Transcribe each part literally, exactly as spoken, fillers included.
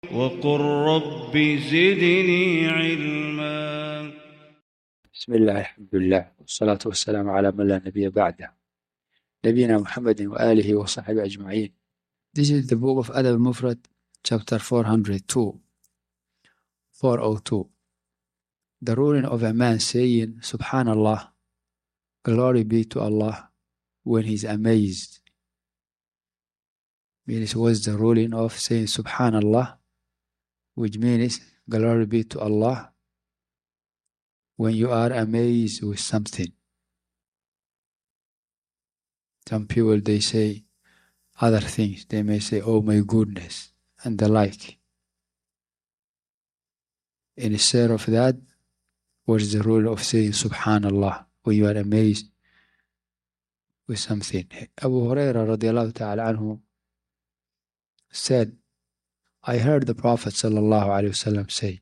وقل رب زدني علما. بسم الله الحمد لله والصلاة والسلام على من لا نبي بعده نبينا محمد وآله وصحبه أجمعين. This is the book of Adab al-Mufrad, chapter four hundred two, four oh two. The ruling of a man saying, Subhanallah, glory be to Allah, when he is amazed. Means was the ruling of saying Subhanallah, which means glory be to Allah, when you are amazed with something. Some people, they say other things. They may say, oh my goodness, and the like. Instead of that, was the rule of saying Subhanallah when you are amazed with something. Abu Hurairah radiallahu ta'ala anhu said, I heard the Prophet sallallahu alayhi wasallam say,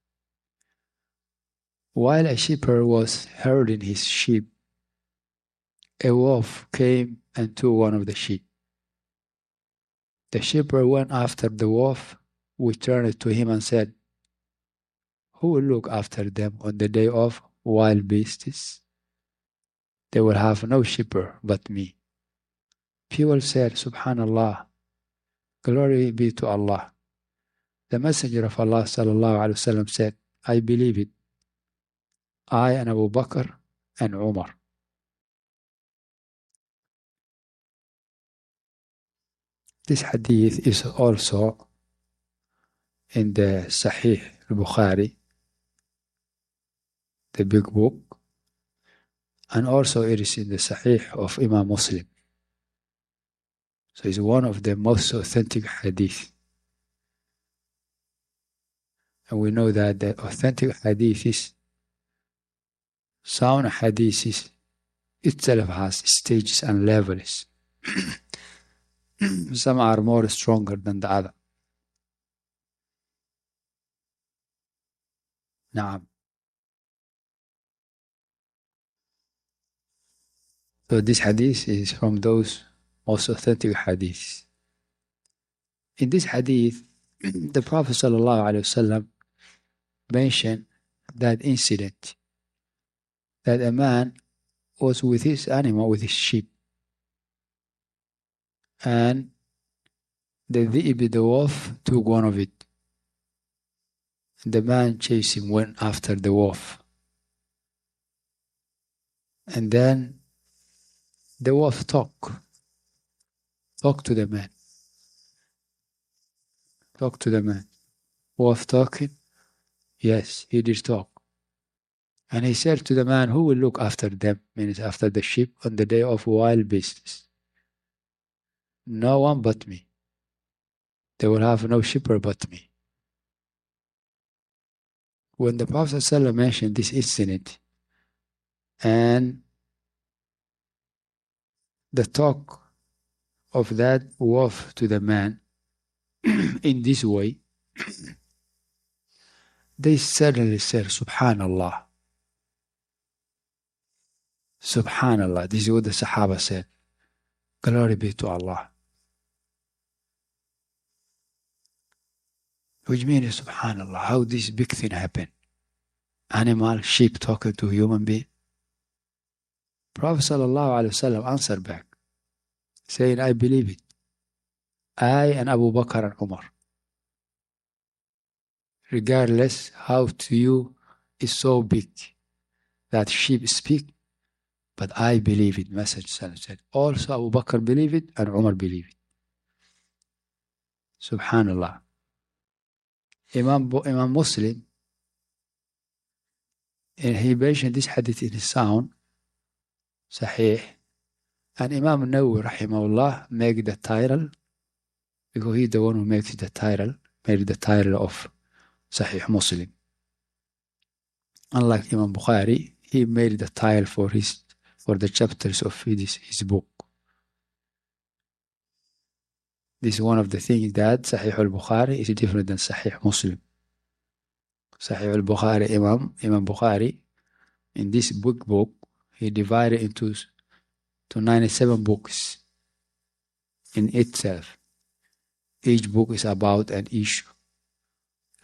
while a shepherd was herding his sheep, a wolf came and took one of the sheep. The shepherd went after the wolf, returned to him and said, who will look after them on the day of wild beasts? They will have no shepherd but me. People said, Subhanallah, glory be to Allah. The Messenger of Allah sallallahu alaihi wasallam said, I believe it. I and Abu Bakr and Umar. This hadith is also in the Sahih al-Bukhari, the big book, and also it is in the Sahih of Imam Muslim. So it's one of the most authentic hadith. And we know that the authentic hadiths, sound hadiths, itself has stages and levels. Some are more stronger than the other. Naam. So this hadith is from those most authentic hadiths. In this hadith, the Prophet sallallahu alaihi wasallam mentioned that incident that a man was with his animal, with his sheep, and the dhi'b, the wolf, took one of it. The man chased him, went after the wolf. And then the wolf talked. Talked to the man. Talked to the man. Wolf talking? Yes, he did talk. And he said to the man, who will look after them, means after the sheep, on the day of wild beasts? No one but me. They will have no shepherd but me. When the Prophet ﷺ mentioned this incident and the talk of that wolf to the man in this way, they suddenly said, Subhanallah. Subhanallah. This is what the Sahaba said. Glory be to Allah. Which means, Subhanallah, how this big thing happened. Animal, sheep talking to human being. Prophet sallallahu alaihi wasallam answered back, saying, I believe it. I and Abu Bakr and Umar. Regardless how to you is so big that sheep speak, but I believe it. Message said. Also Abu Bakr believe it and Umar believe it. Subhanallah. Imam, Imam Muslim, and he mentioned this hadith in his sound, Sahih, and Imam Nawawi rahimahullah make the title, because he's the one who makes the title, made the title of Sahih Muslim. Unlike Imam Bukhari, he made the title for his for the chapters of his, his book. This is one of the things that Sahih al-Bukhari is different than Sahih Muslim. Sahih al-Bukhari, Imam, Imam Bukhari, in this book book, he divided into to ninety-seven books in itself. Each book is about an issue.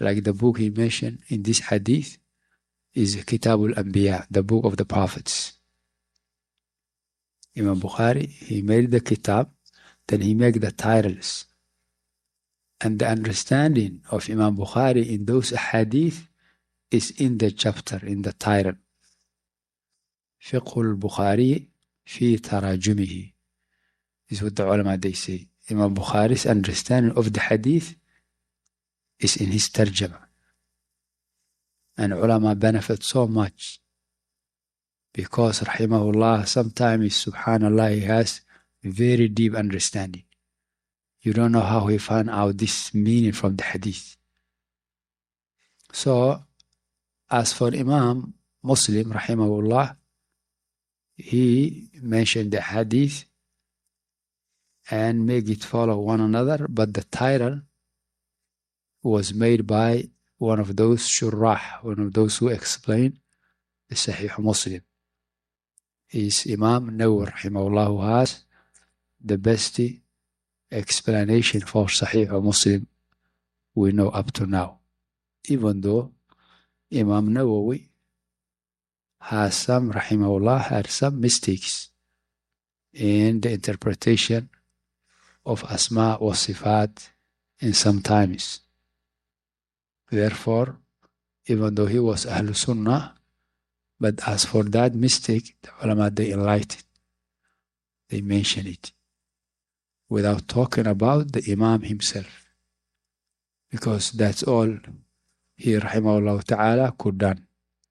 like the book he mentioned in this hadith is Kitab al-Anbiya, the book of the prophets. Imam Bukhari, he made the kitab, then he made the titles. And the understanding of Imam Bukhari in those hadith is in the chapter, in the title. Fiqh al-Bukhari fi tarajumihi is what the ulama they say. Imam Bukhari's understanding of the hadith is in his tarjama. And ulama benefit so much because rahimahullah, sometimes subhanallah, he has very deep understanding. You don't know how he found out this meaning from the hadith. So, as for Imam Muslim rahimahullah, he mentioned the hadith and make it follow one another, but the title was made by one of those shurrah, one of those who explain the Sahih Muslim. Is Imam Nawawi rahimahullah, who has the best explanation for Sahih Muslim we know up to now. Even though Imam Nawawi has some, rahimahullah, had some mistakes in the interpretation of Asma wa Sifat in some times. Therefore, even though he was Ahlul Sunnah, but as for that mistake, the ulama, they enlightened. They mention it without talking about the Imam himself. Because that's all he, rahimahullah ta'ala, could done.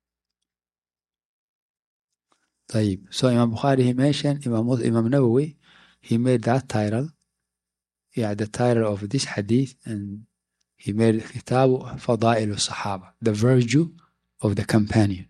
طيب. So Imam Bukhari, he mentioned, Imam, Imam Nawawi, he made that title, yeah, the title of this hadith, and he made Kitab Fada'il al-Sahaba, the virtue of the companion.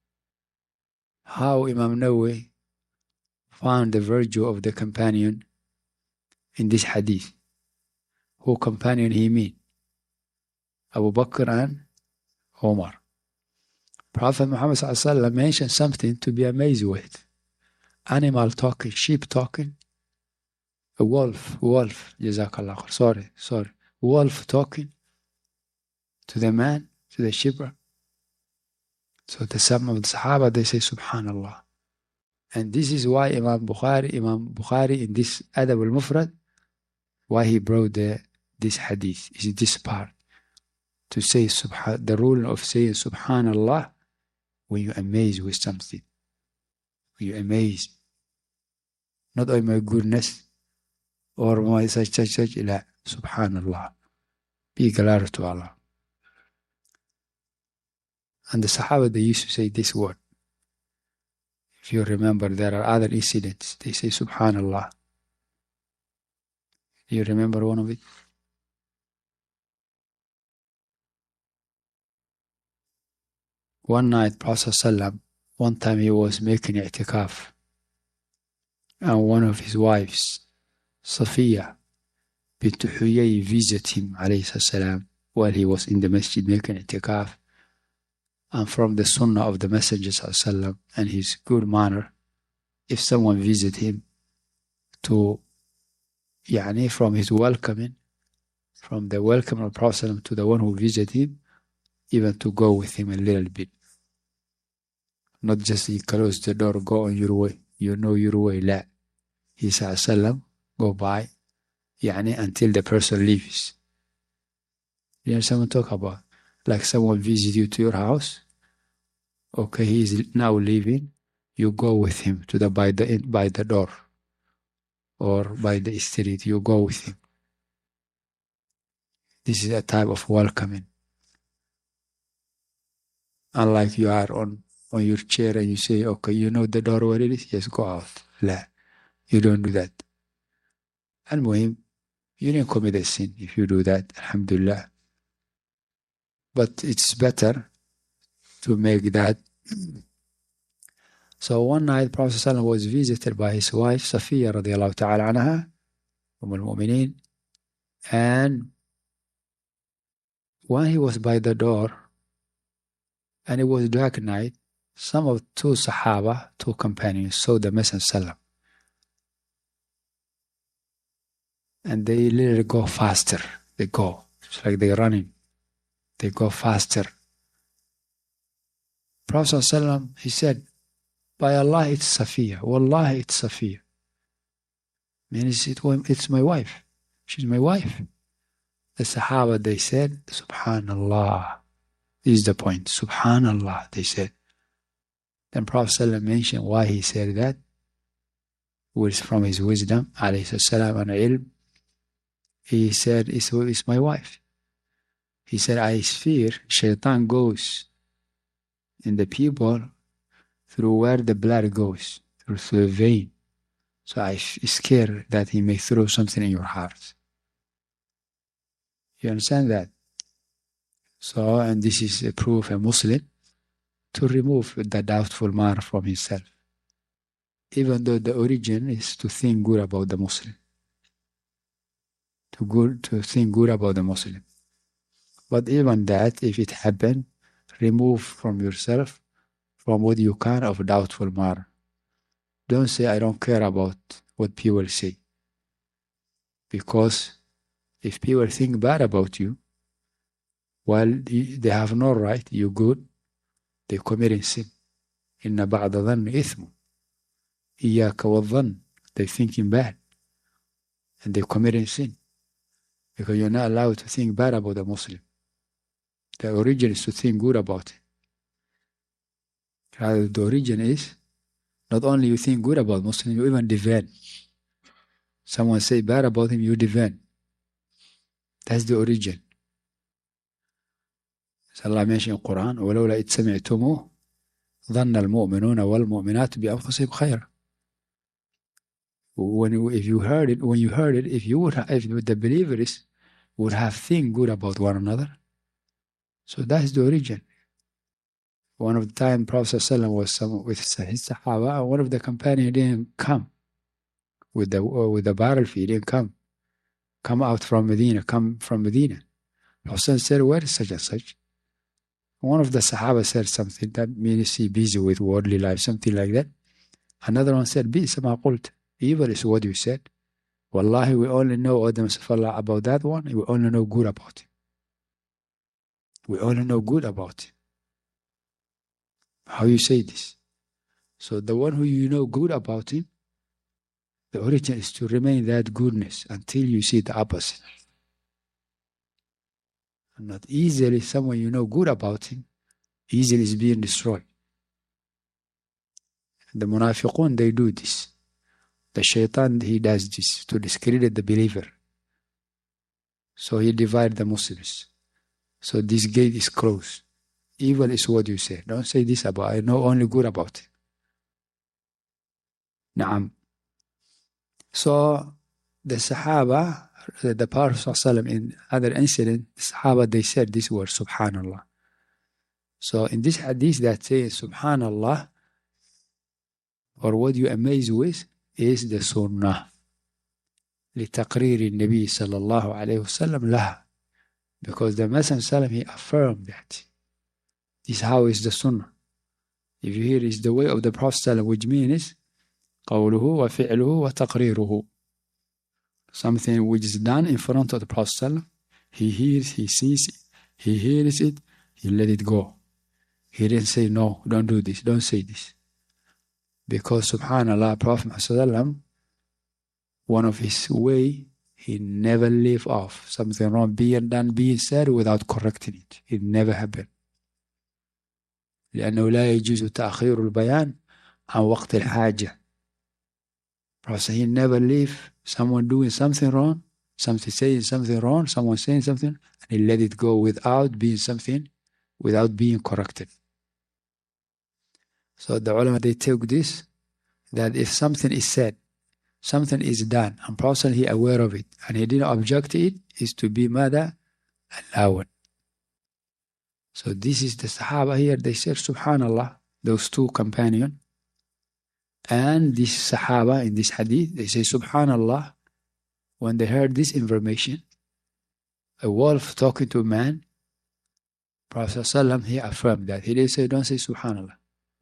How Imam Nawawi found the virtue of the companion in this hadith? Who companion he mean? Abu Bakr and Umar. Prophet Muhammad sallallahu alaihi wasallam mentioned something to be amazed with. Animal talking, sheep talking, a wolf, wolf, jazakallah khair, sorry, sorry, wolf talking to the man, to the shepherd. So the some of the Sahaba, they say, Subhanallah. And this is why Imam Bukhari, Imam Bukhari in this Adab al-Mufrad, why he brought the, this hadith, is this part. To say subhan, the rule of saying Subhanallah when you're amazed with something. When you're amazed. Not, oh my goodness, or my such, such, such, la, Subhanallah. Be glad to Allah. And the Sahaba, they used to say this word. If you remember, there are other incidents. They say Subhanallah. Do you remember one of it? One night, Prophet ﷺ, one time he was making i'tikaf. And one of his wives, Safiya bint Huyay, visited him, alayhi salam, while he was in the masjid making i'tikaf. And from the sunnah of the Messenger ﷺ and his good manner, if someone visit him, to, yani, from his welcoming, from the welcome of Prophet ﷺ to the one who visit him, even to go with him a little bit. Not just you close the door, go on your way. You know your way. La. He said, Sallam, go by, yani, until the person leaves. You know someone talk about? Like someone visit you to your house. Okay, he is now leaving. You go with him to the by the by the door or by the street. You go with him. This is a type of welcoming. Unlike you are on, on your chair and you say, okay, you know the door where it is? Yes, go out. La. You don't do that. And muhim, you didn't commit a sin if you do that. Alhamdulillah. But it's better to make that. So one night, Prophet ﷺ was visited by his wife, Safiya radiallahu ta'ala anha, Umm al-Mu'mineen, and when he was by the door, and it was dark night, some of two Sahaba, two companions, saw the Messenger ﷺ. And they literally go faster. They go. It's like they're running. they go faster. Prophet ﷺ, he said, by Allah, it's Safiya. Wallahi, it's Safiya. Means it, it's my wife. She's my wife. The Sahaba, they said, Subhanallah. This is the point. Subhanallah, they said. Then Prophet ﷺ mentioned why he said that. Was from his wisdom, alayhi salam, and ilm. He said, it's, it's my wife. He said, I fear shaitan goes in the people through where the blood goes, through, through the vein. So I scared that he may throw something in your heart. You understand that? So, and this is a proof a Muslim to remove the doubtful man from himself. Even though the origin is to think good about the Muslim. To, good, to think good about the Muslim. But even that, if it happened, remove from yourself from what you can of doubtful matter. Don't say, I don't care about what people say. Because if people think bad about you, well, they have no right, you're good, they're committing sin. Inna ba'da dhanni ithmu. Iyaka wa dhann. They're thinking bad. And they're committing sin. Because you're not allowed to think bad about a Muslim. The origin is to think good about it. The origin is not only you think good about Muslim, you even defend. Someone say bad about him, you defend. That's the origin. So Allah mentioned in the Quran, وَلَوْلَا إِذْ سَمِعْتُمُوهُ ظَنَّ الْمُؤْمِنُونَ وَالْمُؤْمِنَاتُ بِأَنفُسِهِمْ خَيْرًا. When you, if you heard it, when you heard it, if you would, have, if the believers would have think good about one another, so that's the origin. One of the time, Prophet ﷺ was some, with his Sahaba, one of the companions didn't come with the with the battlefield. He didn't come, come out from Medina, come from Medina. Prophet said, "Where is such and such?" One of the Sahaba said something that means he busy with worldly life, something like that. Another one said, "Bisa ma qult." Evil is what you said. Wallahi, we only know Adam Safallah about that one. We only know good about him. We only know good about him. How you say this? So the one who you know good about him, the origin is to remain that goodness until you see the opposite. And not easily someone you know good about him, easily is being destroyed. The munafiqun, they do this. The shaitan, he does this to discredit the believer. So he divides the Muslims. So this gate is closed. Evil is what you say. Don't say this about, I know only good about it. Naam. So the Sahaba, the Prophet ﷺ in other incident, the Sahaba, they said this word, Subhanallah. So in this hadith that says Subhanallah, or what you amaze with, is the Sunnah. لتقرير النبي صلى الله عليه وسلم لها. Because the Messenger, he affirmed that. This is how is the Sunnah. If you hear, is the way of the Prophet, which means قوله وفعله وتقريره. Something which is done in front of the Prophet. He hears, he sees it, he hears it, he let it go. He didn't say, no, don't do this, don't say this. Because subhanallah, Prophet Muhammad, one of his way, he never leave off something wrong being done, being said without correcting it. It never happened. لأنه لا يجوز تأخير البيان عن وقت الحاجة. Prophet, he never leave someone doing something wrong, something saying something wrong, someone saying something, and he let it go without being something, without being corrected. So the ulama, they take this, that if something is said, something is done, and Prophet, he aware of it, and he didn't object to it, is to be mada allowed. So this is the Sahaba here, they said, Subhanallah, those two companions, and this Sahaba in this hadith, they say, Subhanallah, when they heard this information, a wolf talking to a man, Prophet ﷺ, he affirmed that. He didn't say, don't say Subhanallah.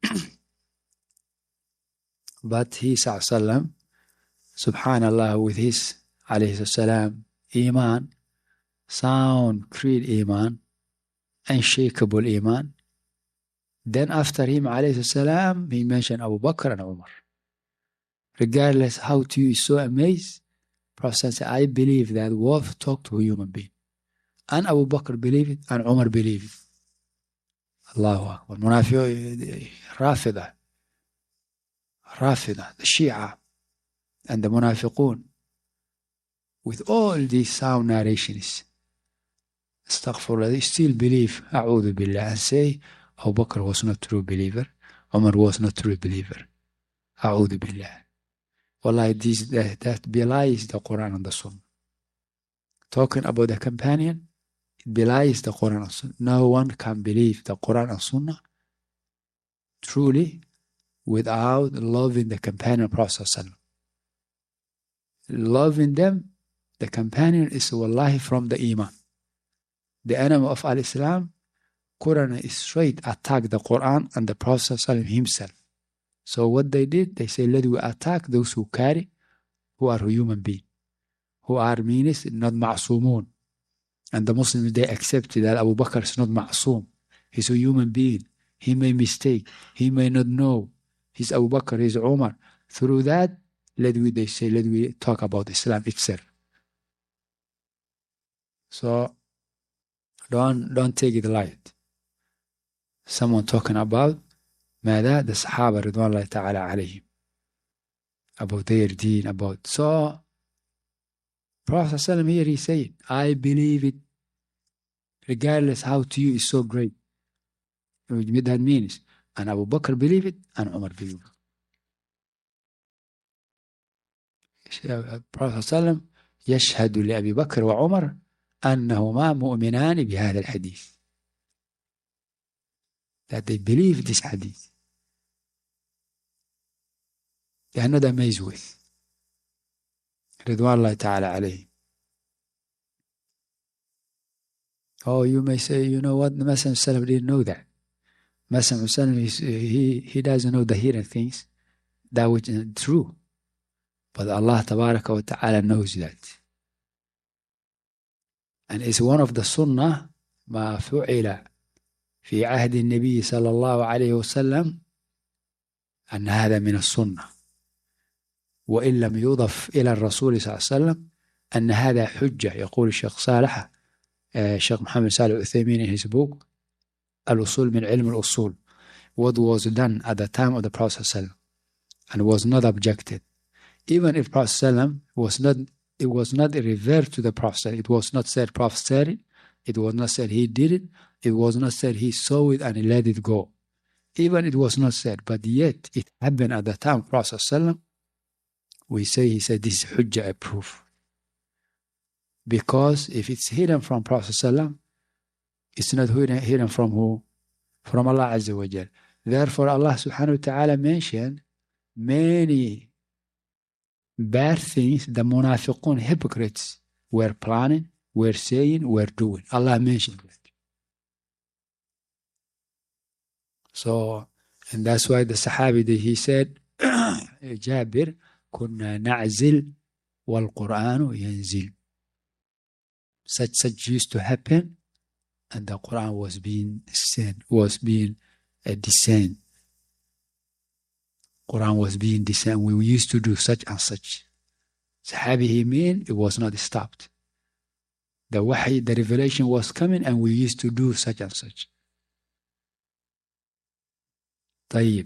But he ﷺ, Subhanallah, with his alayhi salam, Iman, sound creed Iman, unshakable iman. Then after him, alayhi salam, he mentioned Abu Bakr and Umar. Regardless how to you is so amazed, Prophet said, I believe that wolf talked to a human being. And Abu Bakr believed it, and Umar believed it. Allahu Akbar. Munafiq, Rafida, Rafida, the Shia, and the Munafiqun, with all these sound narrations, astaghfirullah, they still believe, A'udhu Billah, and say, Abu Bakr was not true believer, Umar was not true believer. A'udhu Billah. Wallahi, this, that, that belies the Quran and the Sunnah. Talking about the companion, it belies the Quran and Sunnah. No one can believe the Quran and Sunnah truly without loving the companion of Prophet ﷺ. Loving them, the companion is wallahi from the Iman. The enemy of Al-Islam, Quran is straight attack the Quran and the Prophet ﷺ himself. So what they did, they say, let we attack those who carry, who are human beings, who are means, not ma'sumun. And the Muslims, they accepted that Abu Bakr is not ma'sum. He's a human being. He may mistake. He may not know. He's Abu Bakr, he's Umar. Through that, let we, they say, let we talk about Islam itself. So, don't, don't take it light. Someone talking about ماذا the Sahaba رضوان الله تعالى عليهم, about their deen, about. So Prophet ﷺ here he said, I believe it regardless how to you is so great. What that means, and Abu Bakr believe it, and Umar believe it. Prophet ﷺ يشهد لأبي بكر وعمر أنهما مؤمنان بهذا الحديث, that they believe this hadith. They are not amazed with. Ridwan Allah Ta'ala alayhi. Oh, you may say, you know what, the Messenger didn't know that. Messenger, he, he doesn't know the hidden things, that which is true. But Allah Tabaraka wa Ta'ala knows that. And it's one of the sunnah, ما فعل في عهد النبي صلى الله عليه وسلم أن هذا من السنة, وإن لم يضف إلى الرسول صلى الله عليه وسلم أن هذا حجة. يقول الشيخ صالح الشيخ محمد صالح العثيمين in his book الأصول من علم الأصول, what was done at the time of the Prophet ﷺ and was not objected, even if Prophet ﷺ was not, it was not referred to the Prophet, it was not said Prophet said it, it was not said he did it, it was not said he saw it and he let it go. Even it was not said, but yet it happened at the time of Prophet ﷺ. We say he said this is hujjah, a proof. Because if it's hidden from Prophet ﷺ, it's not hidden, hidden from who? From Allah Azza wa Jal. Therefore Allah subhanahu wa ta'ala mentioned many bad things the munafiqun, hypocrites, were planning, were saying, were doing. Allah mentioned that. So, and that's why the Sahabi, he said, Jabir, كنا نعزل والقرآن ينزل. Such such used to happen, and the Quran was being sent, was being a descent. Quran was being descent. We used to do such and such. Sahabi, he mean it was not stopped. The wahi, the revelation was coming, and we used to do such and such. طيب.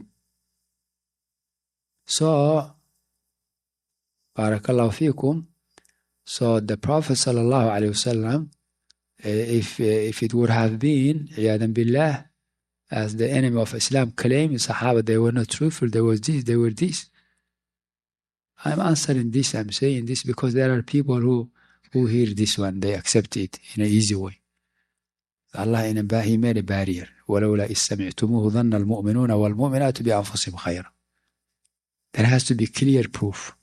So, Barakallahu fikum. So the Prophet sallallahu alaihi wasallam, if if it would have been Iyadan Billah, as the enemy of Islam claimed, Sahaba, they were not truthful, they were this, they were this. I'm answering this, I'm saying this because there are people who who hear this one, they accept it in an easy way. Allah in a, he made a barrier. وَلَوْلَا إِذْ سَمِعْتُمُوهُ ظَنَّ الْمُؤْمِنُونَ وَالْمُؤْمِنَاتُ بِأَنفُسِهِمْ خَيْرًا. There has to be clear proof.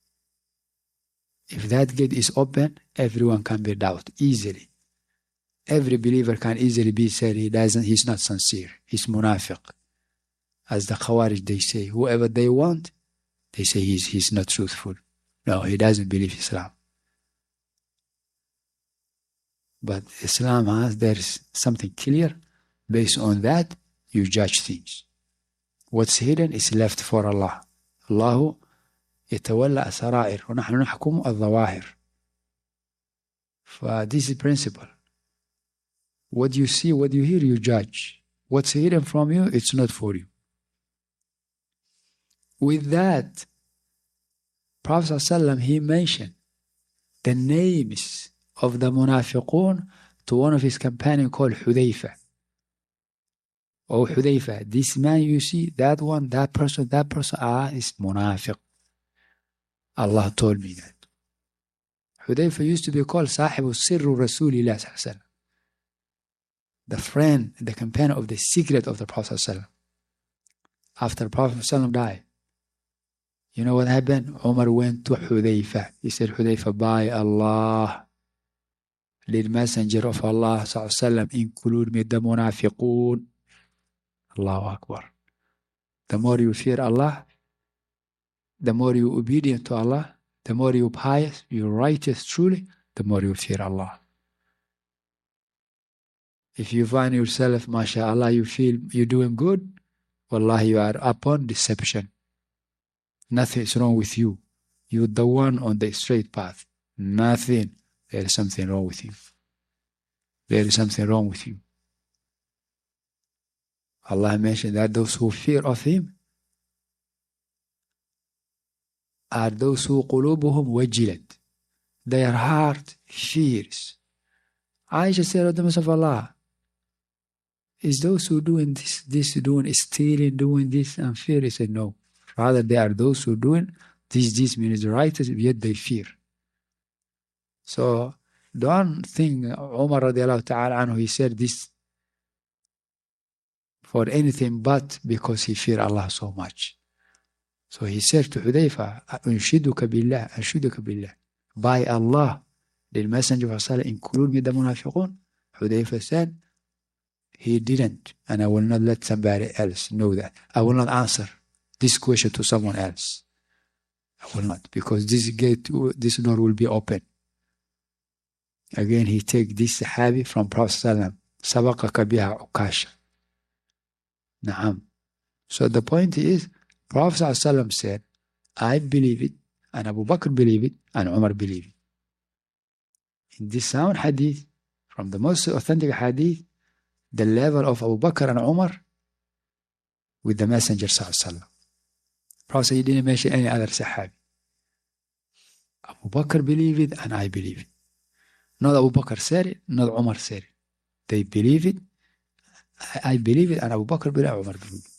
If that gate is open, everyone can be doubt easily. Every believer can easily be said he doesn't, he's not sincere, he's munafiq. As the Khawarij, they say, whoever they want, they say he's, he's not truthful. No, he doesn't believe Islam. But Islam has, there's something clear. Based on that, you judge things. What's hidden is left for Allah. الله يتولى السرائر ونحن نحكم الظواهر. For this is principle. What you see, what you hear, you judge. What's hidden from you, it's not for you. With that, Prophet ﷺ, he mentioned the names of the munafiqun to one of his companions called Hudayfa. Oh, Hudayfa, this man you see, that one, that person, that person, ah, is munafiq. Allah told me that. Hudayfa used to be called Sahibu Sirru Rasulillah sallallahu alaihi wasallam, the friend, the companion of the secret of the Prophet sallallahu alaihi wasallam. After the Prophet sallallahu alaihi wasallam died, you know what happened? Umar went to Hudayfa. He said, Hudayfa, by Allah, lead messenger of Allah sallallahu alaihi wasallam, include me the munafiqun. Allahu Akbar. The more you fear Allah, the more you obedient to Allah, the more you pious, you righteous truly, the more you fear Allah. If you find yourself, mashallah, you feel you're doing good, wallahi, you are upon deception. Nothing is wrong with you. You're the one on the straight path. Nothing. There is something wrong with you. There is something wrong with you. Allah mentioned that those who fear of Him are those who قلوبهم وجلت. Their heart fears. Aisha said, O the Messenger of Allah, is those who doing this, this doing stealing, doing this and fear? He said, no. Rather, they are those who doing this, this means righteous, yet they fear. So don't think Umar radiallahu ta'ala anhu, he said this for anything but because he feared Allah so much. So he said to Hudayfa, Unshiduka billah, Unshiduka billah. By Allah, the Messenger of Allah include me the munafiqun. Hudayfa said, he didn't, and I will not let somebody else know that. I will not answer this question to someone else. I will not, because this gate, this door will be open. Again, he take this sahabi from Prophet Sallallahu Sabaqaka biha ukasha. Naam. So the point is, Prophet Sallallahu said, I believe it, and Abu Bakr believe it, and Umar believe it. In this sound hadith, from the most authentic hadith, the level of Abu Bakr and Umar with the Messenger Sallallahu. Prophet, he didn't mention any other Sahabi. Abu Bakr believe it, and I believe it. Not Abu Bakr said it, not Umar said it. They believe it, I believe it, and Abu Bakr believe it, Umar believe it.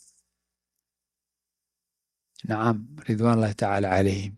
Naam, Ridwanullah ta'ala alayhim.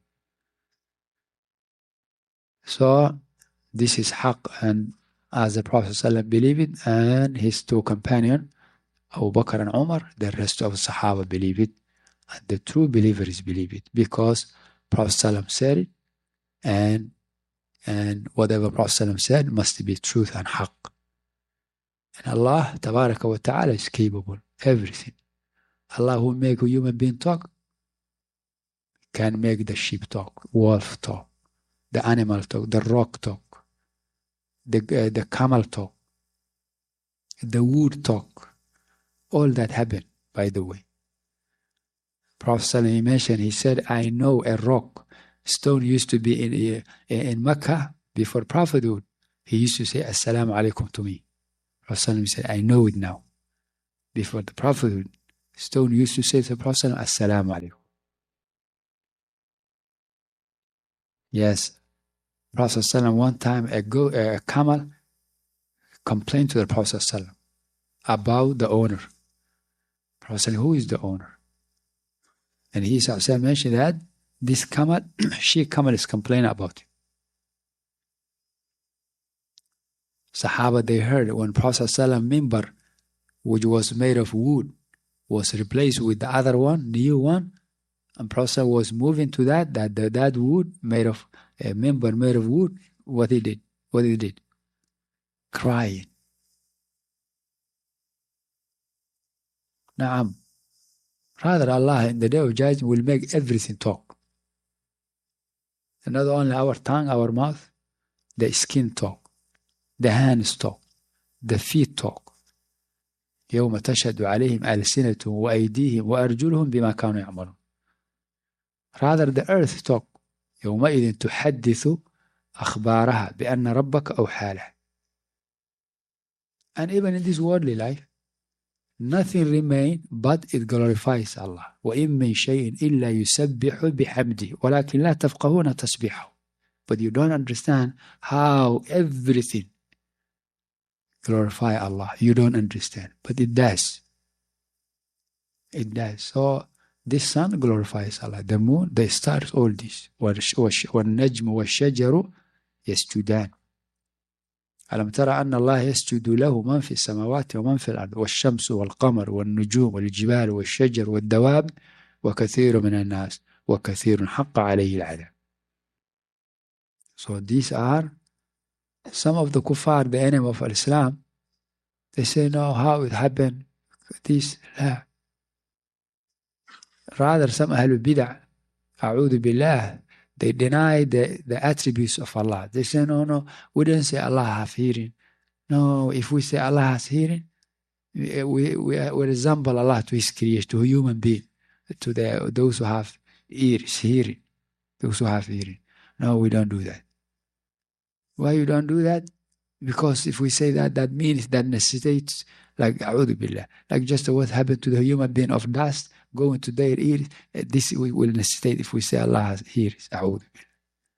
So, this is haqq, and as the Prophet ﷺ believed it, and his two companions, Abu Bakr and Umar, the rest of the Sahaba believe it, and the true believers believe it, because Prophet ﷺ said it, and and whatever Prophet ﷺ said must be truth and haqq. And Allah Tabaraka wa Ta'ala is capable of everything. Allah who make a human being talk can make the sheep talk, wolf talk, the animal talk, the rock talk, the, uh, the camel talk, the wood talk. All that happened, by the way. Prophet ﷺ, he mentioned, he said, I know a rock. Stone used to be in, in, in Mecca before prophethood. He used to say, Assalamu alaikum to me. Prophet ﷺ said, I know it now. Before the prophethood, stone used to say to the Prophet ﷺ, Assalamu alaikum. Yes. Prophet ﷺ, one time a, go, a camel complained to the Prophet ﷺ about the owner. Prophet ﷺ, who is the owner? And he ﷺ mentioned that this camel, she camel is complaining about it. Sahaba, they heard when Prophet ﷺ mimbar, which was made of wood, was replaced with the other one, new one, and Prophet was moving to that, that that, that wood made of a member made of wood. What he did? What he did? Crying. Naam. Rather, Allah in the day of judgment will make everything talk. And not only our tongue, our mouth, the skin talk. The hands talk. The feet talk. يوم تشهد عليهم ألسنتهم وأيديهم وأرجلهم بما كانوا يعملون. Rather the earth talk. يومئذ تحدث أخبارها بأن ربك أوحى لها. And even in this worldly life, nothing remains but it glorifies Allah. وإن من شيء إلا يسبح بحمده ولكن لا تفقهون تسبيحه. But you don't understand how everything glorify Allah. You don't understand. But it does. It does. So this sun glorifies Allah. The moon, the stars, all this. والنجم والشجر يسجدان. ألم ترى أن الله يسجد له من في السماوات ومن في الأرض والشمس والقمر والنجوم والجبال والشجر والدواب وكثير من الناس وكثير حق عليه العذاب. So these are some of the kuffar, the enemy of Islam. They say, no, how it happened? This, لا. Rather, some Ahlul Bid'ah, A'udhu Billah, they deny the, the attributes of Allah. They say, no, no, we don't say Allah has hearing. No, if we say Allah has hearing, we, we, we resemble Allah to His creation, to a human being, to the, those who have ears, hearing, those who have hearing. No, we don't do that. Why you don't do that? Because if we say that, that means that necessitates, like, A'udhu Billah, like just what happened to the human being of dust, going to their ears, this we will necessitate if we say Allah has ears. A'udhu Billah.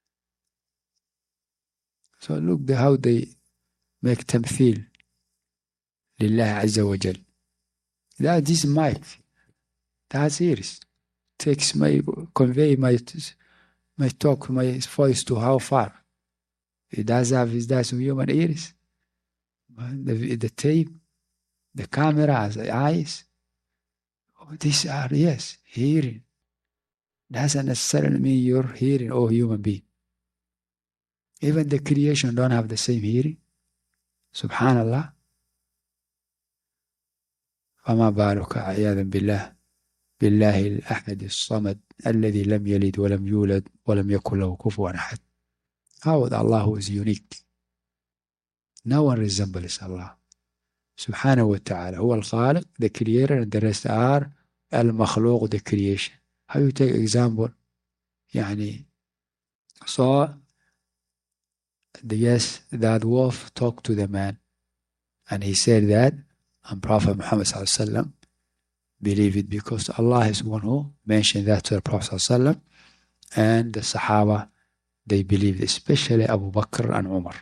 So look the, how they make tamthil Lillah Azza wa Jal. That this mic, that's ears. Takes my, convey my, my talk, my voice to how far. It does have, it does human ears. The, the tape, the camera, the eyes. Oh, these are, yes, hearing. Doesn't necessarily mean you're hearing, oh, human being. Even the creation don't have the same hearing. Subhanallah. فما بالك عياذا بالله بالله الأحد الصمد الذي لم يلد ولم يولد ولم يكن له كفوا أحد. How Allah who is unique. No one resembles Allah. Subhanahu wa ta'ala. هو الخالق, the creator, and the rest are المخلوق, the creation. How you take example? يعني, so, the, yes, that wolf talked to the man. And he said that, and Prophet Muhammad sallallahu alaihi wasallam believe it because Allah is one who mentioned that to the Prophet sallallahu alaihi wasallam, and the Sahaba, they believed, especially Abu Bakr and Umar.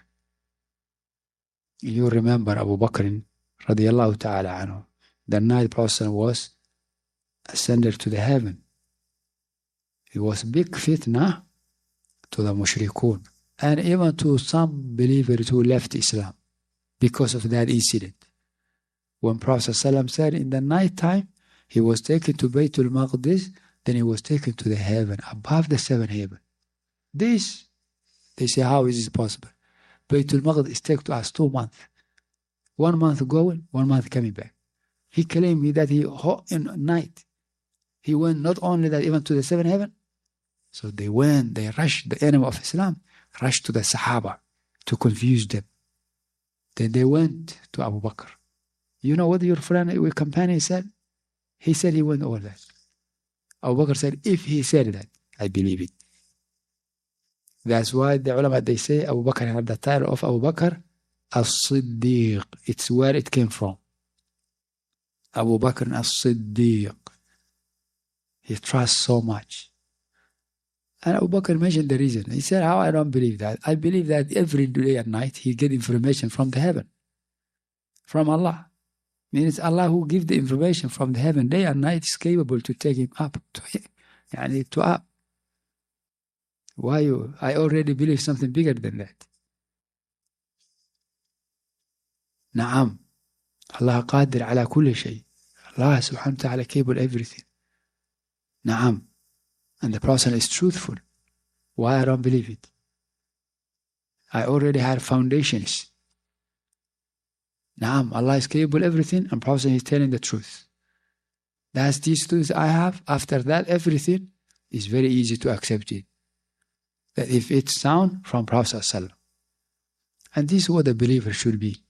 You remember Abu Bakr radiallahu ta'ala anhu. The night Prophet was ascended to the heaven. It was big fitna to the mushrikun and even to some believers who left Islam because of that incident. When Prophet ﷺ said in the night time he was taken to Baytul Maqdis, then he was taken to the heaven, above the seven heaven. This, they say, how is this possible? Baytul Maqdis take to us two months. One month going, one month coming back. He claimed that he, in night, he went not only that, even to the seven heaven. So they went, they rushed, the enemy of Islam, rushed to the Sahaba to confuse them. Then they went to Abu Bakr. You know what your friend, your companion said? He said he went all that. Abu Bakr said, if he said that, I believe it. That's why the ulama, they say Abu Bakr had the title of Abu Bakr as-Siddiq. It's where it came from. Abu Bakr as-Siddiq. He trusts so much. And Abu Bakr mentioned the reason. He said, how I don't believe that? I believe that every day and night he get information from the heaven. From Allah. Means Allah who give the information from the heaven day and night is capable to take him up. To, yani to up. Why you? I already believe something bigger than that. Naam. Allah qadir ala kulli shay. Allah subhanahu wa ta'ala capable everything. Naam. And the Prophet is truthful. Why I don't believe it? I already had foundations. Naam, Allah is capable of everything, and Prophet is telling the truth. That's these truths I have. After that, everything is very easy to accept it. That if it's sound from Prophet sallallahu alaihi wasallam. And this is what a believer should be.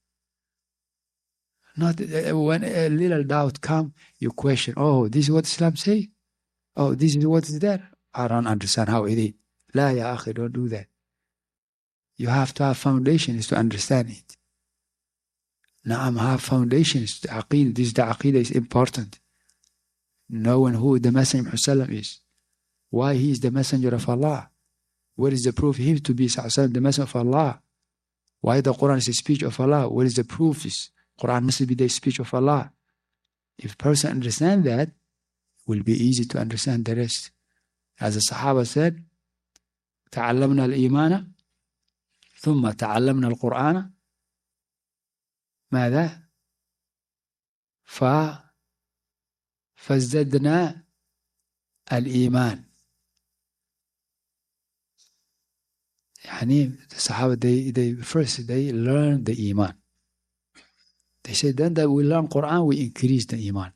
Not uh, when a little doubt comes, you question, oh, this is what Islam say? Oh, this is what is there? I don't understand how it is. La ya akhi, don't do that. You have to have foundations to understand it. Naam, have foundations to aqeedah. This the aqeedah is important. Knowing who the Messenger of Allah is. Why he is the Messenger of Allah. What is the proof him to be the Messenger of Allah? Why the Quran is the speech of Allah? What is the proof? Is Quran must be the speech of Allah. If a person understands that, it will be easy to understand the rest. As the Sahaba said, تعلمنا الإيمان ثم تعلمنا القرآن ماذا؟ ف فازددنا الإيمان. يعني the Sahaba, they, they first they learn the Iman. They said then that we learn Quran, we increase the Iman.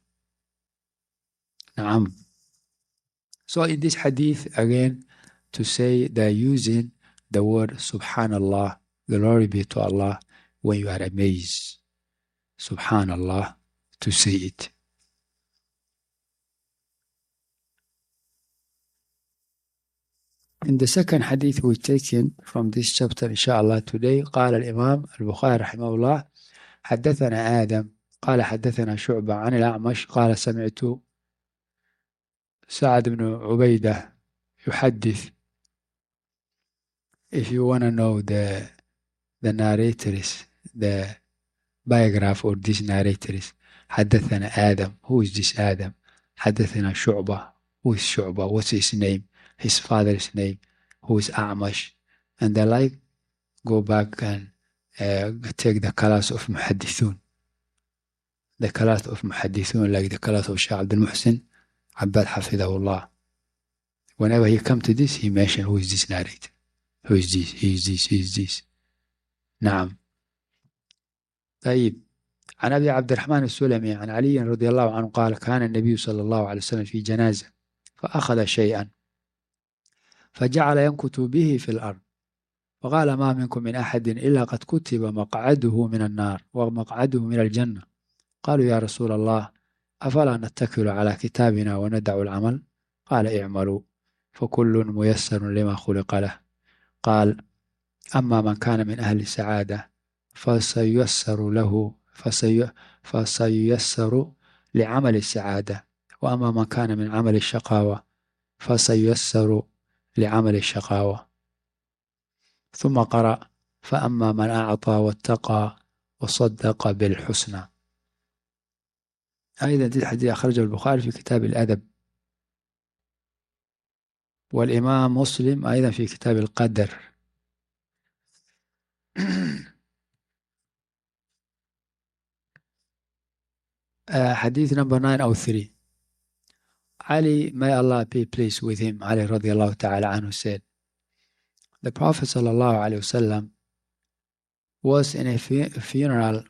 Naam. So in this hadith, again, to say they're using the word Subhanallah, glory be to Allah, when you are amazed. Subhanallah, to say it. In the second hadith we've taken from this chapter, inshallah, today, قال الإمام البخاري رحمه الله حدثنا آدم قال حدثنا شعبة عن الأعمش قال سمعت سعد بن عبيدة يحدث. If you want to know the the narrators, the biograph or this narrators, حدثنا آدم. Who is this Adam? حدثنا شعبة. Who is Shu'bah? What's his name? His father's name? Who is A'mash? And they like go back and uh, take the class of Muhaddithun. The class of Muhaddithun, like the class of Shaykh Abdul Muhsin Abbad Hafidahullah. Whenever he come to this, he mention who is this narrator. Who is this? He is this? He is this? نعم. طيب. عن أبي عبد الرحمن السلمي عن علي رضي الله عنه قال كان النبي صلى الله عليه وسلم في جنازة فأخذ شيئا فجعل ينكت به في الأرض فقال ما منكم من أحد إلا قد كتب مقعده من النار ومقعده من الجنة. قالوا يا رسول الله أفلا نتكل على كتابنا وندع العمل؟ قال اعملوا فكل ميسر لما خلق له. قال أما من كان من أهل السعادة فسييسر له فسي فسييسر لعمل السعادة وأما من كان من عمل الشقاوة فسييسر لعمل الشقاوة. ثم قرأ فأما من أعطى واتقى وصدق بالحسنى. أيضا هذا الحديث أخرجه البخاري في كتاب الأدب والإمام مسلم أيضا في كتاب القدر. uh, hadith number nine oh three. Ali, may Allah be pleased with him, Ali radiallahu ta'ala anhu said, the Prophet sallallahu alayhi wasallam was in a fu- funeral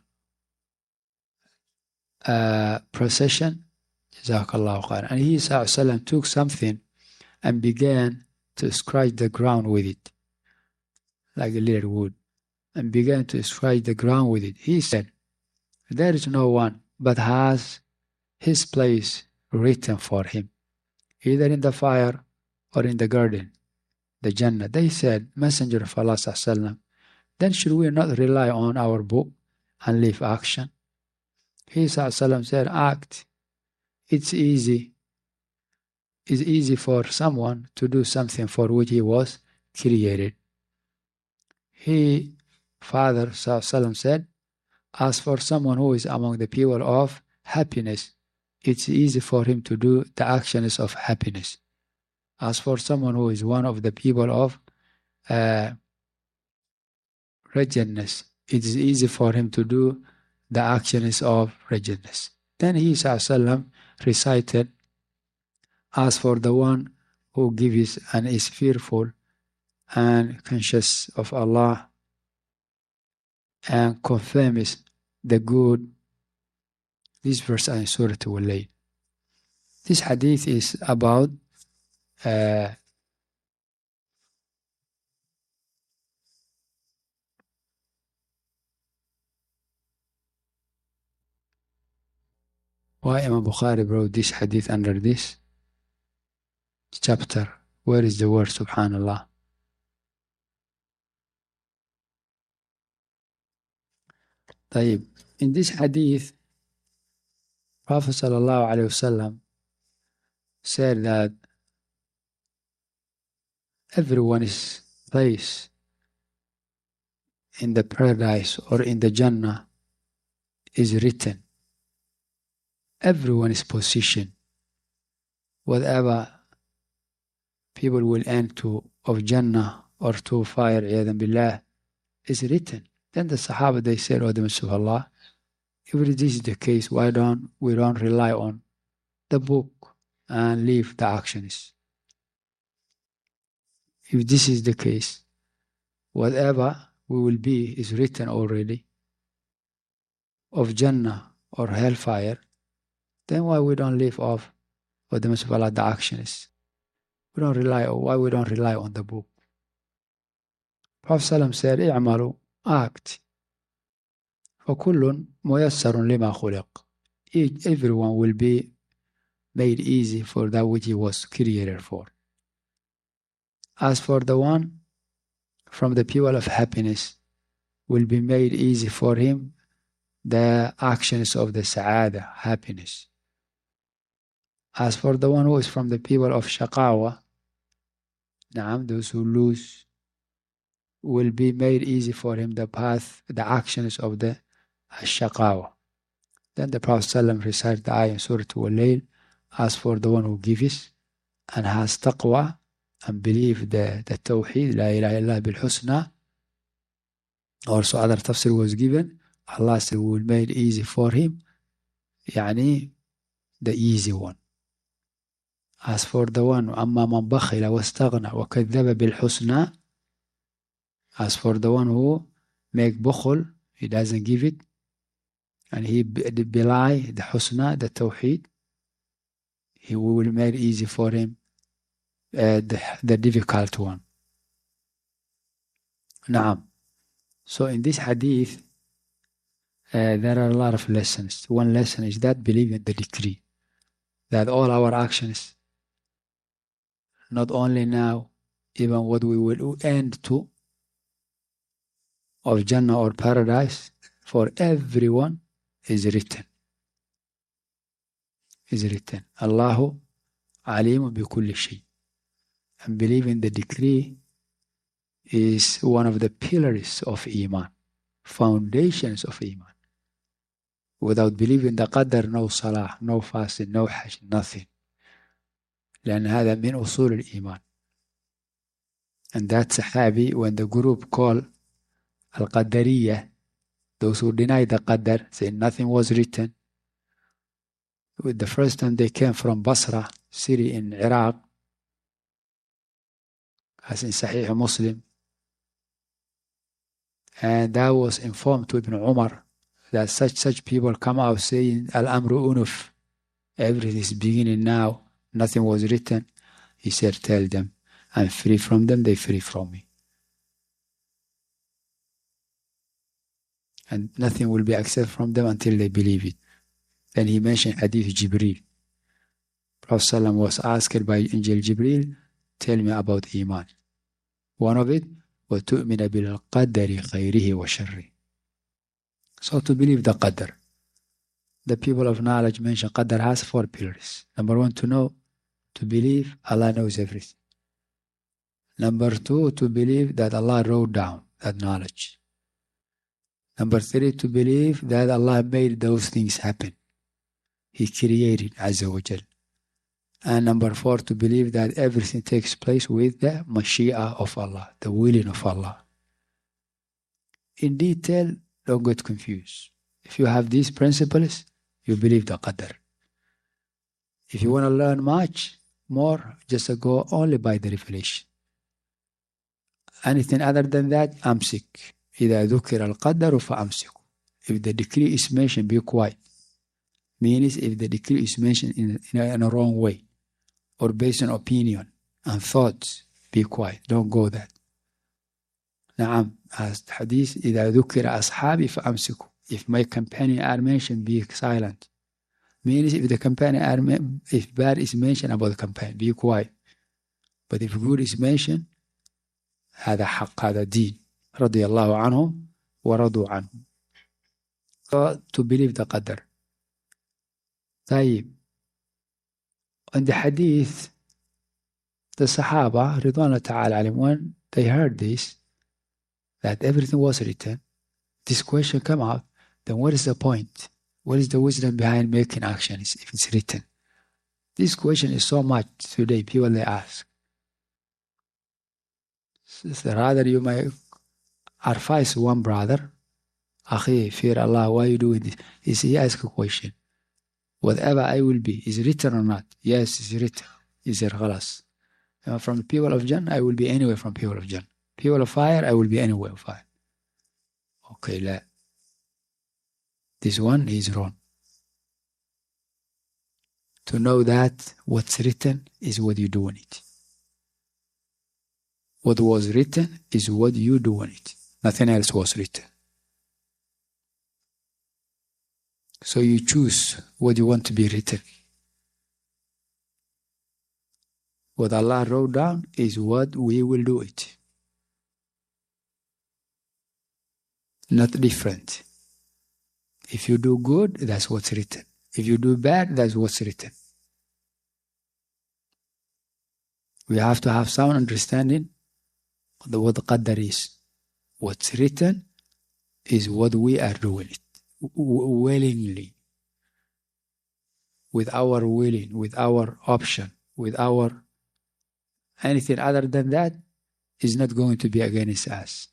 uh, procession, jazakallahu khair, and he sallallahu took something and began to scratch the ground with it, like a little wood, and began to scratch the ground with it. He said, there is no one but has his place written for him, either in the fire or in the garden, the Jannah. They said, Messenger of Allah sallallahu, then should we not rely on our book and leave action? He sallallahu said, act. It's easy. It's easy for someone to do something for which he was created. He, Father sallallahu said, as for someone who is among the people of happiness, it's easy for him to do the actions of happiness. As for someone who is one of the people of uh, wretchedness, it is easy for him to do the actions of wretchedness. Then he sallallahu recited, as for the one who gives and is fearful and conscious of Allah and confirms the good. This verse in Surah Al-Layl. This hadith is about uh, Why Imam Bukhari wrote this hadith under this chapter? Where is the word Subhanallah? طيب, in this hadith, Prophet sallallahu alaihi wasallam said that everyone is placed in the paradise or in the Jannah is written. Everyone is positioned. Whatever people will end to of Jannah or to fire, Iyadhan billah, is written. Then the Sahaba, they said, O the Messenger of Allah, if this is the case, why don't we don't rely on the book and leave the actions? If this is the case, whatever we will be is written already of Jannah or hellfire, then why we don't live off what the Messenger of Allah, the actions? We don't rely on, why we don't rely on the book? Prophet Sallam said, "I'malu, act. فَكُلٌّ مُيَسَّرٌ لِمَا خُلِقَ." Everyone will be made easy for that which he was created for. As for the one from the people of happiness, will be made easy for him the actions of the sa'ada, happiness. As for the one who is from the people of shaqawa, na'am, those who lose, will be made easy for him the path, the actions of the shaqawa. Then the Prophet ﷺ recited the ayah in Surah Al-Layl, as for the one who gives and has taqwa and believe the, the tawheed, la ilaha illallah bil husna. Also other tafsir was given, Allah said, we will make easy for him, yani the easy one. As for the one, أما من بخل واستغنى وكذب بالحسنى, as for the one who make bukhul, he doesn't give it, and he belie the husna, the tawheed, he will make easy for him uh, the, the difficult one. Naam. So in this hadith, uh, there are a lot of lessons. One lesson is that believe in the decree, that all our actions, not only now, even what we will end to, of Jannah or paradise, for everyone is written. Is written. Allahu alimun bi kulli shay. And believing the decree is one of the pillars of Iman, foundations of Iman. Without believing the qadar, no salah, no fasting, no hajj, nothing. لأن هذا من أصول الإيمان. And that Sahabi, when the group called Al-Qadariyah, those who deny the Qadar, saying nothing was written, with the first time they came from Basra, city in Iraq, as in Sahih Muslim, and that was informed to Ibn Umar that such such people come out saying Al-Amru Unuf, everything is beginning now, nothing was written. He said, tell them, I'm free from them, they free from me. And nothing will be accepted from them until they believe it. Then he mentioned Hadith Jibreel. Prophet ﷺ was asked by Angel Jibreel, tell me about Iman. One of it, وَتُؤْمِنَ بِالْقَدَّرِ خَيْرِهِ وَشَرِّهِ. So to believe the Qadr. The people of knowledge mention Qadr has four pillars. Number one, to know, to believe Allah knows everything. Number two, to believe that Allah wrote down that knowledge. Number three, to believe that Allah made those things happen. He created, Azza wa Jal. And number four, to believe that everything takes place with the Mashiach of Allah, the willing of Allah. In detail, don't get confused. If you have these principles, you believe the Qadr. If you want to learn much more, just go only by the revelation. Anything other than that, amsik. إذا ذكر القدر فأمسكوا. If the decree is mentioned, be quiet. Means if the decree is mentioned in, in, a, in a wrong way, or based on opinion and thoughts, be quiet. Don't go that. نعم, as the hadith, إذا ذكر أصحابي فأمسكوا. If my companion are mentioned, be silent. means if the companion are, if bad is mentioned about the companion, be quiet. But if good is mentioned, هذا حق, هذا دين. رضي الله عنهم ورضوا عنه. So to believe the qadr. طيب. In the hadith, the Sahaba, Ridwanullah Ta'ala alayhim, when they heard this, that everything was written, this question came out, then what is the point? What is the wisdom behind making actions if it's written? This question is so much today, people they ask. So rather you may advise one brother, Akhi, fear Allah, why are you doing this? He says, he asks a question. Whatever I will be, is it written or not? Yes, it's written. He said, Khalas. From the people of Jannah, I will be anywhere from people of Jannah. People of fire, I will be anywhere of fire. Okay, la. This one is wrong. To know that what's written is what you do in it. What was written is what you do in it. Nothing else was written. So you choose what you want to be written. What Allah wrote down is what we will do it. Not different. If you do good, that's what's written. If you do bad, that's what's written. We have to have some understanding of what the qadr is. What's written is what we are doing it. Willingly. With our willing, with our option, with our anything other than that is not going to be against us.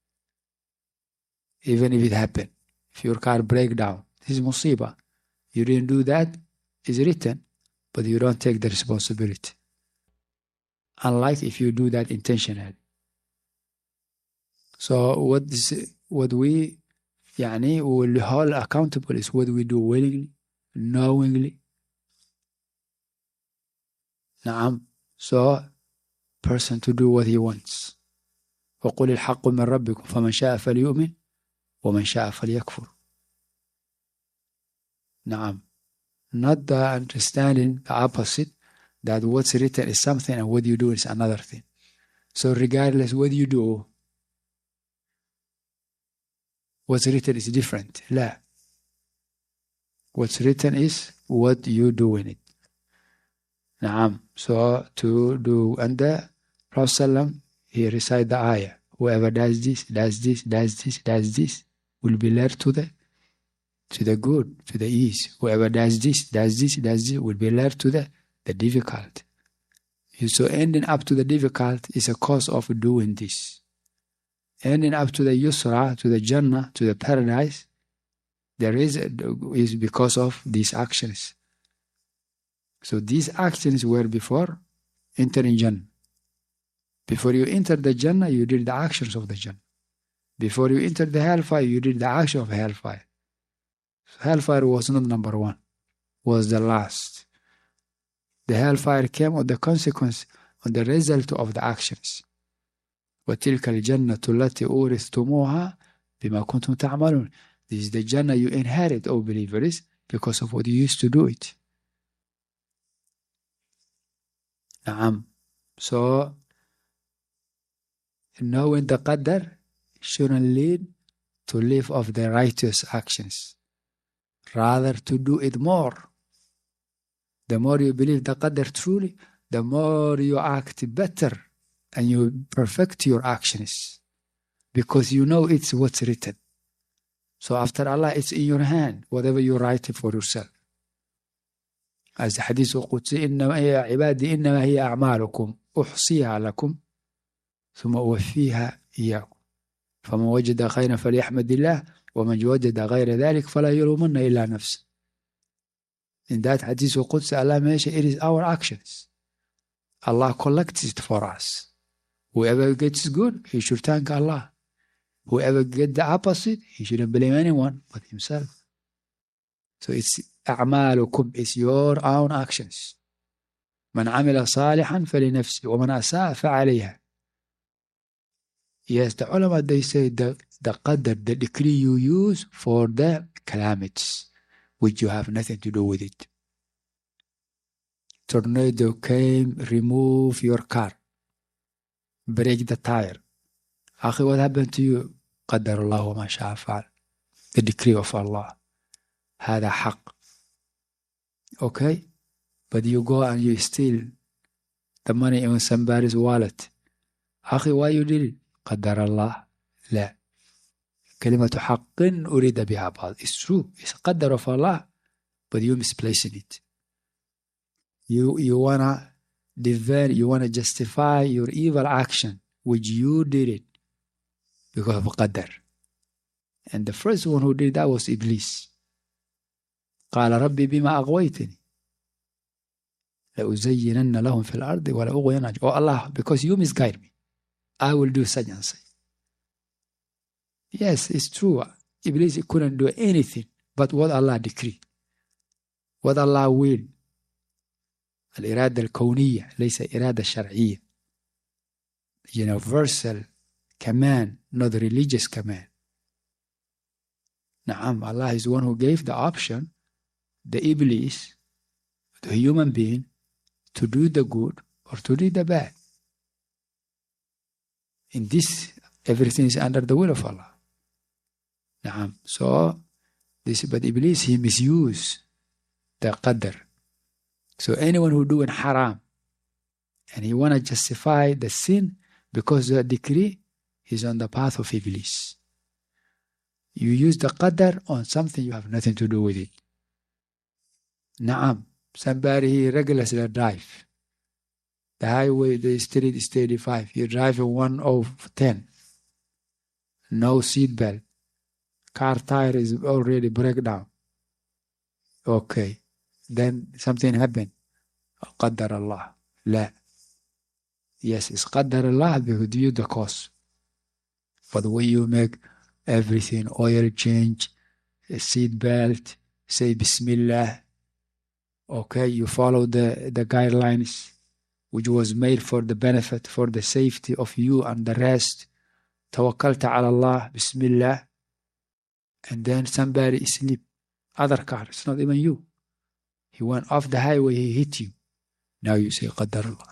Even if it happened. If your car break down, this is musibah. You didn't do that, it's written, but you don't take the responsibility. Unlike if you do that intentionally. So what is what we يعني we will hold accountable is what we do willingly, knowingly. نعم. So person to do what he wants. وقل الحق من ربكم فمن شاء فليؤمن ومن شاء فليكفر. نعم. Not the understanding the opposite, that what's written is something and what you do is another thing. So regardless what you do, what's written is different. لا. What's written is what you do in it. نعم. So to do, and the Prophet ﷺ, he recite the ayah. Whoever does this, does this, does this, does this, will be led to the to the good, to the ease. Whoever does this, does this, does this, will be led to the, the difficult. So ending up to the difficult is a cause of doing this. Ending up to the yusra, to the Jannah, to the paradise, there is, is because of these actions. So these actions were before entering Jannah. Before you enter the Jannah, you did the actions of the Jannah. Before you enter the hellfire, you did the action of hellfire. So hellfire was not number one, was the last. The hellfire came on the consequence, on the result of the actions. وَتِلْكَ الْجَنَّةُ الَّتِي أُورِثْتُمُوهَا بِمَا كُنْتُمْ تَعْمَلُونَ. This is the Jannah you inherit, O believers, because of what you used to do it. نعم. So, knowing the qadr shouldn't lead to live off the righteous actions. Rather to do it more. The more you believe the qadr truly, the more you act better and you perfect your actions. Because you know it's what's written. So after Allah, it's in your hand, whatever you write for yourself. As the hadith القدسي إنما هي عبادي إنما هي أعمالكم أحصيها لكم ثم أوفيها إياكم فمن وجد خيرا فليحمد الله ومن وجد غير ذلك فلا يلومن إلا نفسه. In that hadith القدسي, Allah mentioned it is our actions. Allah collects it for us. Whoever gets good, he should thank Allah. Whoever gets the opposite, he shouldn't blame anyone but himself. So it's أعمالكم, it's your own actions. من عمل صالحا فلنفسه ومن أساء فعليها. Yes, the ulama, they say the, the qadr, the decree you use for the calamities, which you have nothing to do with it. Tornado came, remove your car, break the tire. Akhi, what happened to you? قدر الله وما شاء فعل. The decree of Allah. هذا حق. Okay? But you go and you steal the money in somebody's wallet. Akhi, why you did it? قدر الله. لا. كلمة حق أريد بها بعض. It's true. It's قدر of Allah. But you misplacing it. You, you wanna defend, you wanna justify your evil action, which you did it because of qadar. And the first one who did that was Iblis. قال ربي بما أغويتني لأزينن لهم في الأرض ولأغوين. Oh Allah, because you misguide me, I will do such and such. Yes, it's true. Iblis couldn't do anything but what Allah decreed, what Allah willed. الإرادة الكونية ليس إرادة شرعية. Universal command, not the religious command. نعم, Allah is the one who gave the option, the Iblis, the human being, to do the good or to do the bad. In this, everything is under the will of Allah. نعم. So, this, but Iblis, he misused the qadr. So anyone who doing haram and he want to justify the sin because the decree is on the path of Iblis. You use the qadr on something you have nothing to do with it. Naam, somebody he regularly drive. The highway, the street is thirty-five. You drive a one of ten. No seat belt. Car tire is already breakdown. Okay. Then something happened. قدر الله. لا. Yes, it's قدر الله because you the cause. But when you make everything, oil change, a seat belt, say Bismillah, okay, you follow the, the guidelines which was made for the benefit, for the safety of you and the rest. Tawakkalta ala Allah, Bismillah. And then somebody sleep. Other car, it's not even you. He went off the highway, he hit you. Now you say Qadar Allah.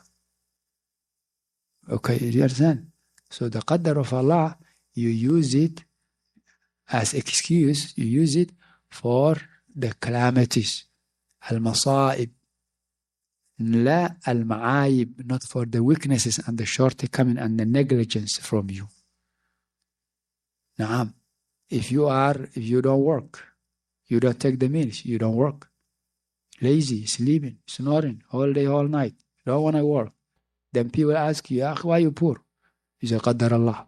Okay, you understand? So the Qadar of Allah, you use it as excuse, you use it for the calamities. Al-Masa'ib. La al-Ma'ayib, not for the weaknesses and the shortcoming and the negligence from you. Naam. If you are, if you don't work, you don't take the meals, you don't work. Lazy, sleeping, snoring, all day, all night. Don't want to work. Then people ask you, why are you poor? You say, Qaddar Allah.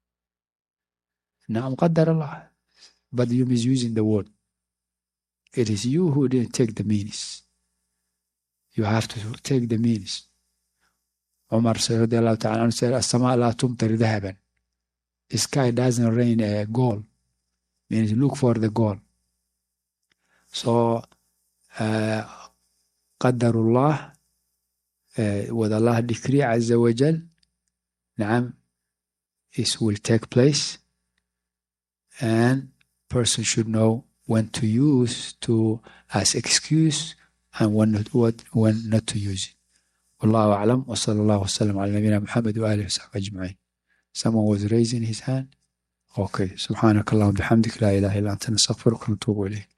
Naam, Qaddar Allah. But you're misusing the word. It is you who didn't take the means. You have to take the means. Umar said, As-sama la tumtari dhahaban. The sky doesn't rain a gold. Means look for the gold. So, Uh, Qaddarullah, uh, what Allah decree Azza wa Jal, Naam, this will take place, and person should know when to use to as excuse and when not, what, when not to use it. Wallahu a'lam wa sallallahu wa sallam ala nabina Muhammad wa alihi wa sahbihi ajma'in. Someone was raising his hand. Okay. Subhanakallahumma bihamdik la ilaha illa anta nastaghfiruka wa natubu ilayk.